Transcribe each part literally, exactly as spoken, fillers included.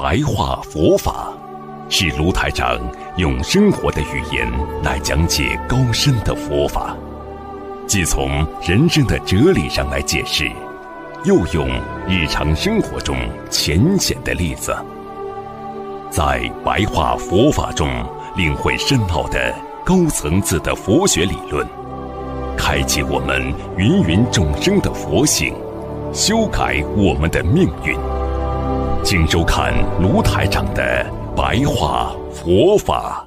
白话佛法，是卢台长用生活的语言来讲解高深的佛法，既从人生的哲理上来解释，又用日常生活中浅显的例子，在白话佛法中领会深奥的高层次的佛学理论，开启我们芸芸众生的佛性，修改我们的命运。请收看卢台长的白话佛法。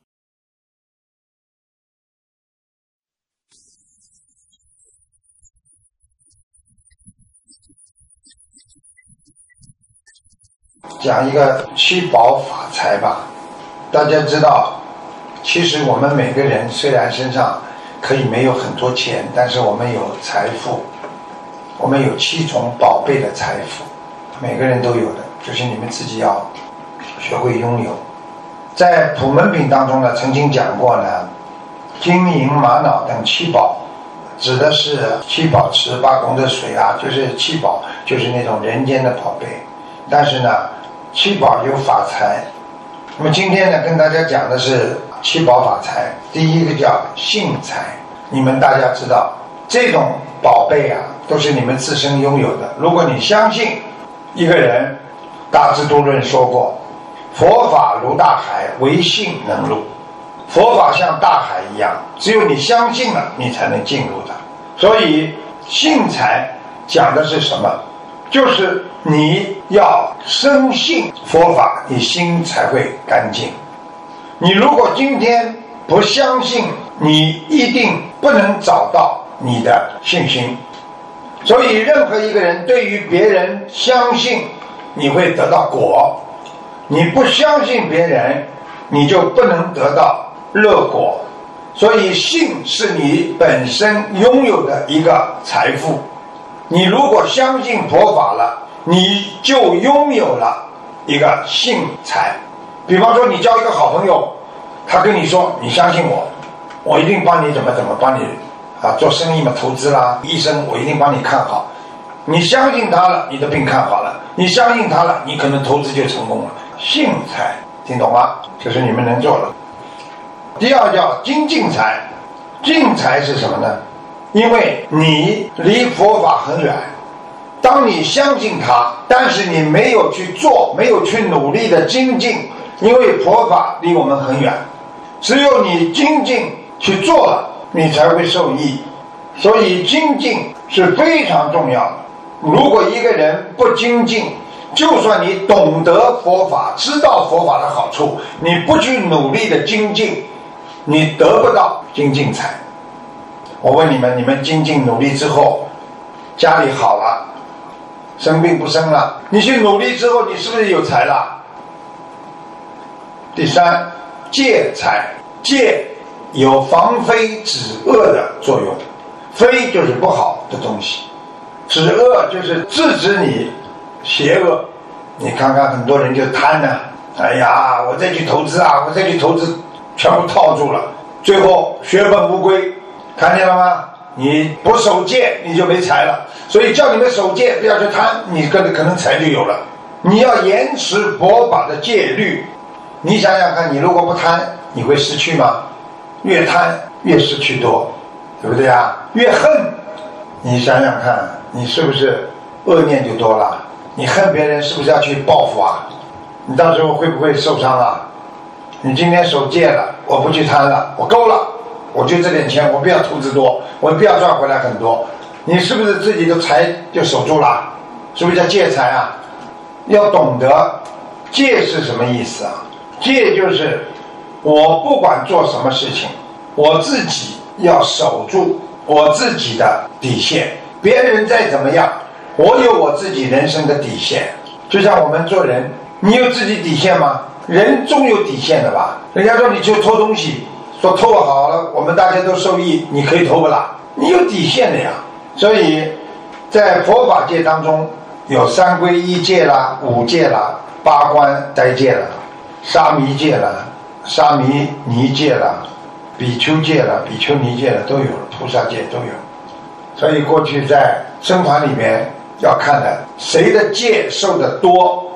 讲一个七宝法财吧。大家知道，其实我们每个人虽然身上可以没有很多钱，但是我们有财富，我们有七种宝贝的财富，每个人都有的，就是你们自己要学会拥有。在普门品当中呢，曾经讲过呢，金银玛瑙等七宝，指的是七宝池、八功德水啊，就是七宝，就是那种人间的宝贝。但是呢，七宝有法财。那么今天呢，跟大家讲的是七宝法财。第一个叫信财，你们大家知道，这种宝贝啊，都是你们自身拥有的。如果你相信一个人，大智度论说过，佛法如大海，唯信能入。佛法像大海一样，只有你相信了，你才能进入的。所以信财讲的是什么？就是你要深信佛法，你心才会干净。你如果今天不相信，你一定不能找到你的信心。所以任何一个人对于别人相信，你会得到果；你不相信别人，你就不能得到乐果。所以信是你本身拥有的一个财富。你如果相信佛法了，你就拥有了一个信财。比方说你交一个好朋友，他跟你说你相信我，我一定帮你怎么怎么帮你啊，做生意嘛，投资啦，医生我一定帮你看好。你相信他了，你的病看好了，你相信他了，你可能投资就成功了。信财听懂吗？这是你们能做的。第二叫精进财。进财是什么呢？因为你离佛法很远，当你相信它，但是你没有去做，没有去努力的精进，因为佛法离我们很远，只有你精进去做了，你才会受益。所以精进是非常重要的。如果一个人不精进，就算你懂得佛法，知道佛法的好处，你不去努力的精进，你得不到精进财。我问你们，你们精进努力之后，家里好了，生病不生了，你去努力之后，你是不是有财了？第三，戒财。戒有防非止恶的作用，非就是不好的东西，止恶就是制止你邪恶。你看看很多人就贪呢、啊，哎呀，我再去投资啊，我再去投资，全部套住了，最后血本无归。看见了吗？你不守戒，你就没财了。所以叫你们守戒，不要去贪，你可能可能财就有了。你要严持佛法的戒律。你想想看，你如果不贪，你会失去吗？越贪越失去多，对不对啊？越恨，你想想看，你是不是恶念就多了？你恨别人，是不是要去报复啊？你到时候会不会受伤啊？你今天守戒了，我不去贪了，我够了，我就这点钱，我不要投资多，我不要赚回来很多，你是不是自己的财就守住了？是不是叫戒财啊？要懂得戒是什么意思啊？戒就是我不管做什么事情，我自己要守住我自己的底线。别人再怎么样，我有我自己人生的底线。就像我们做人，你有自己底线吗？人终有底线的吧？人家说你就偷东西，说偷好了，我们大家都受益，你可以偷不啦？你有底线的呀。所以在佛法界当中，有三皈依戒啦、五戒啦、八关斋戒啦、沙弥戒啦、沙弥尼戒啦、比丘戒啦、比丘尼戒啦，都有了，菩萨戒都有。所以过去在僧团里面要看的，谁的戒受得多，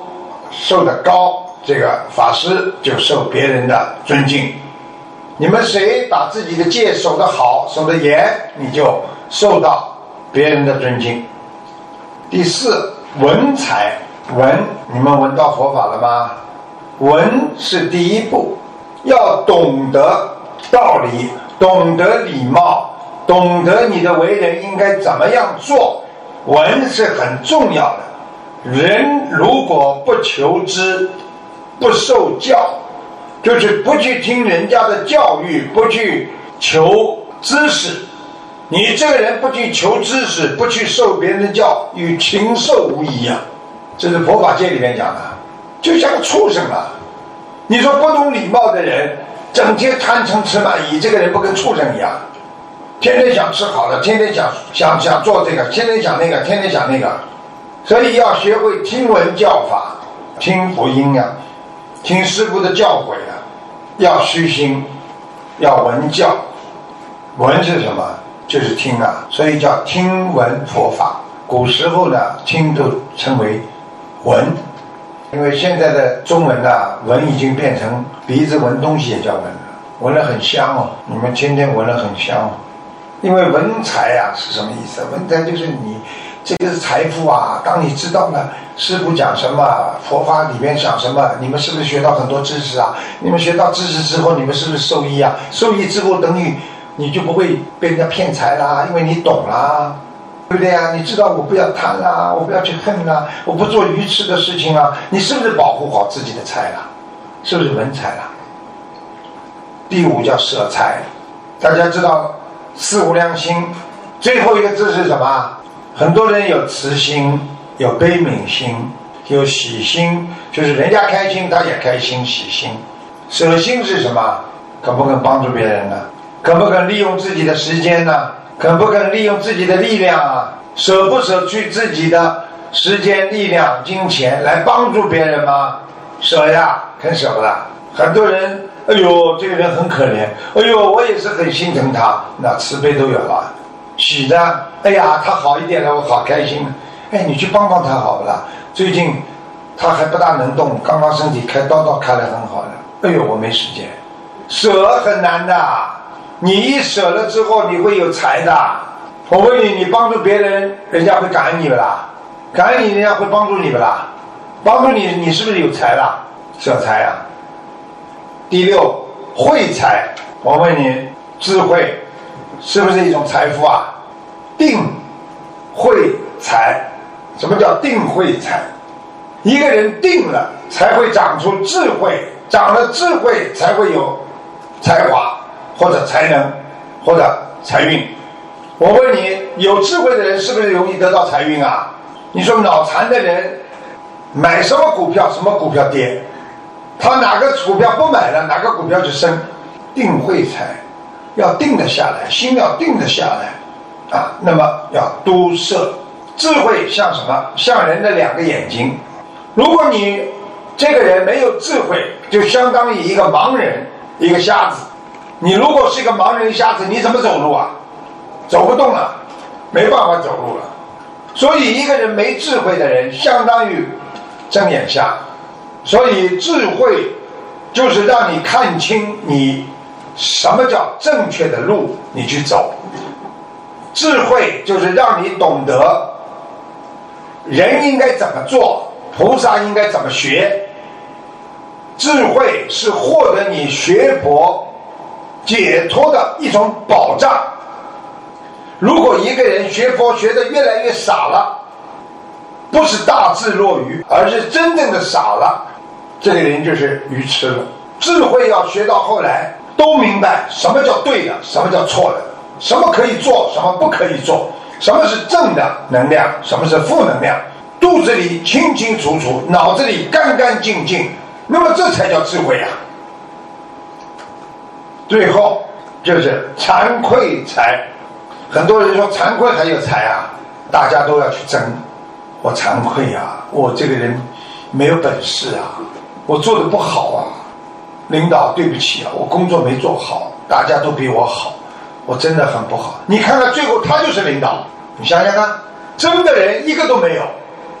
受得高，这个法师就受别人的尊敬。你们谁把自己的戒守得好，守得严，你就受到别人的尊敬。第四，闻财。闻，你们闻到佛法了吗？闻是第一步，要懂得道理，懂得礼貌，懂得你的为人应该怎么样做。闻是很重要的。人如果不求知，不受教，就是不去听人家的教育，不去求知识，你这个人不去求知识，不去受别人的教，与禽兽无异啊！这是佛法界里面讲的，就像畜生啊！你说不懂礼貌的人，整天贪嗔痴慢疑，这个人不跟畜生一样？天天想吃好的，天天想想想做这个，天天想那个，天天想那个。所以要学会听闻教法，听福音呀、啊，听师父的教诲啊，要虚心，要闻教。闻是什么？就是听啊，所以叫听闻佛法。古时候呢，听都称为闻，因为现在的中文啊，闻已经变成鼻子闻东西也叫闻了，闻了很香哦，你们天天闻了很香哦。因为文财啊是什么意思？文财就是你这个是财富啊，当你知道了师父讲什么，佛法里面讲什么，你们是不是学到很多知识啊？你们学到知识之后，你们是不是受益啊？受益之后等于你就不会被人家骗财啦，因为你懂啦，对不对啊？你知道我不要贪啦，我不要去恨啦，我不做愚痴的事情啊，你是不是保护好自己的财啦？是不是文财啦？第五叫舍财，大家知道四无量心，最后一个字是什么？很多人有慈心，有悲悯心，有喜心，就是人家开心他也开心喜心。舍心是什么？肯不肯帮助别人呢？肯不肯利用自己的时间呢？肯不肯利用自己的力量啊？舍不舍去自己的时间、力量、金钱来帮助别人吗？舍呀，肯舍不得。很多人，哎呦，这个人很可怜，哎呦，我也是很心疼他，那慈悲都有了。喜的，哎呀，他好一点了，我好开心。哎，你去帮帮他好不啦？最近他还不大能动，刚刚身体开刀刀开得很好的。哎呦，我没时间。舍很难的，你一舍了之后，你会有财的。我问你，你帮助别人，人家会感恩你不啦？感恩你，人家会帮助你不啦？帮助你，你是不是有财啦？舍财啊。第六，慧财。我问你，智慧是不是一种财富啊？定慧财。什么叫定慧财？一个人定了才会长出智慧，长了智慧才会有才华或者才能或者财运。我问你，有智慧的人是不是容易得到财运啊？你说脑残的人买什么股票什么股票跌，他哪个股票不买了哪个股票就升。定慧财要定得下来，心要定得下来啊，那么要都摄。智慧像什么？像人的两个眼睛。如果你这个人没有智慧，就相当于一个盲人，一个瞎子。你如果是一个盲人瞎子，你怎么走路啊？走不动了，没办法走路了。所以一个人没智慧的人相当于睁眼瞎。所以智慧就是让你看清你什么叫正确的路，你去走。智慧就是让你懂得人应该怎么做，菩萨应该怎么学。智慧是获得你学佛解脱的一种保障。如果一个人学佛学得越来越傻了，不是大智若愚，而是真正的傻了，这个人就是愚痴了。智慧要学到后来都明白什么叫对的，什么叫错的，什么可以做，什么不可以做，什么是正的能量，什么是负能量，肚子里清清楚楚，脑子里干干净净，那么这才叫智慧啊。最后就是惭愧财。很多人说惭愧还有财啊，大家都要去争。我惭愧啊，我这个人没有本事啊，我做的不好啊，领导对不起啊，我工作没做好，大家都比我好，我真的很不好。你看看最后他就是领导，你想想看，争的人一个都没有，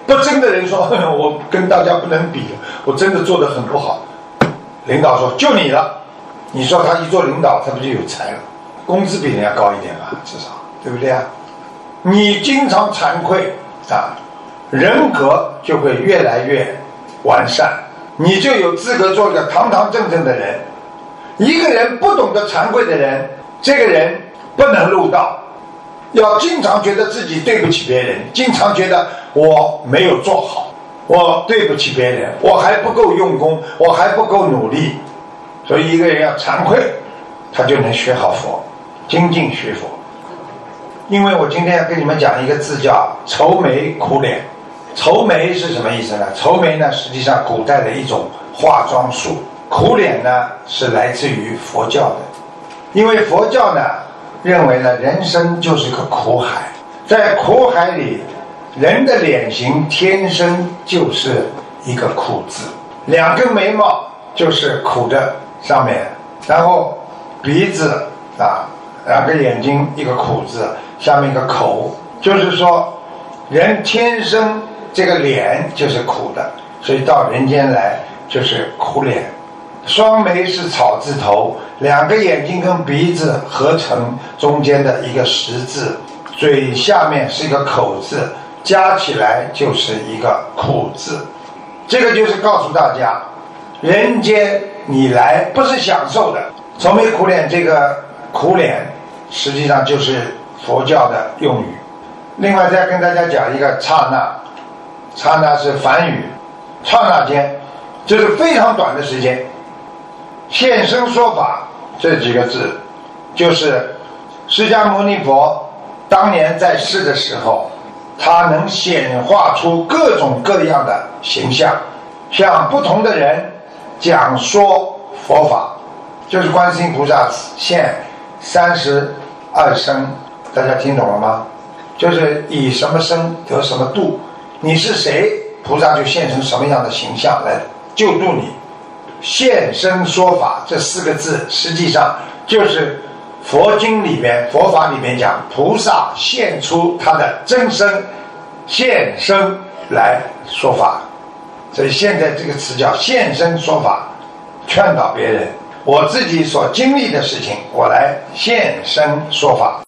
不争的人说我跟大家不能比，我真的做得很不好，领导说就你了，你说他一做领导他不就有才了，工资比人家高一点吧，至少对不对啊？你经常惭愧啊，人格就会越来越完善，你就有资格做一个堂堂正正的人。一个人不懂得惭愧的人，这个人不能入道，要经常觉得自己对不起别人，经常觉得我没有做好，我对不起别人，我还不够用功，我还不够努力。所以一个人要惭愧，他就能学好佛，精进学佛。因为我今天要跟你们讲一个字叫愁眉苦脸。愁眉是什么意思呢？愁眉呢实际上古代的一种化妆术，苦脸呢是来自于佛教的。因为佛教呢认为呢人生就是个苦海，在苦海里人的脸型天生就是一个苦字，两根眉毛就是苦的上面，然后鼻子啊，两个眼睛一个苦字，下面一个口，就是说人天生这个脸就是苦的，所以到人间来就是苦脸。双眉是草字头，两个眼睛跟鼻子合成中间的一个十字，嘴下面是一个口字，加起来就是一个苦字。这个就是告诉大家，人间你来不是享受的。愁眉苦脸这个苦脸实际上就是佛教的用语。另外再跟大家讲一个刹那，刹那是梵语，刹那间就是非常短的时间。现身说法这几个字，就是释迦牟尼佛当年在世的时候，他能显化出各种各样的形象，向不同的人讲说佛法。就是观世音菩萨现三十二身，大家听懂了吗？就是以什么身得什么度，你是谁，菩萨就现成什么样的形象来救度你。现身说法这四个字实际上就是佛经里面佛法里面讲菩萨现出他的真身，现身来说法。所以现在这个词叫现身说法，劝导别人，我自己所经历的事情我来现身说法。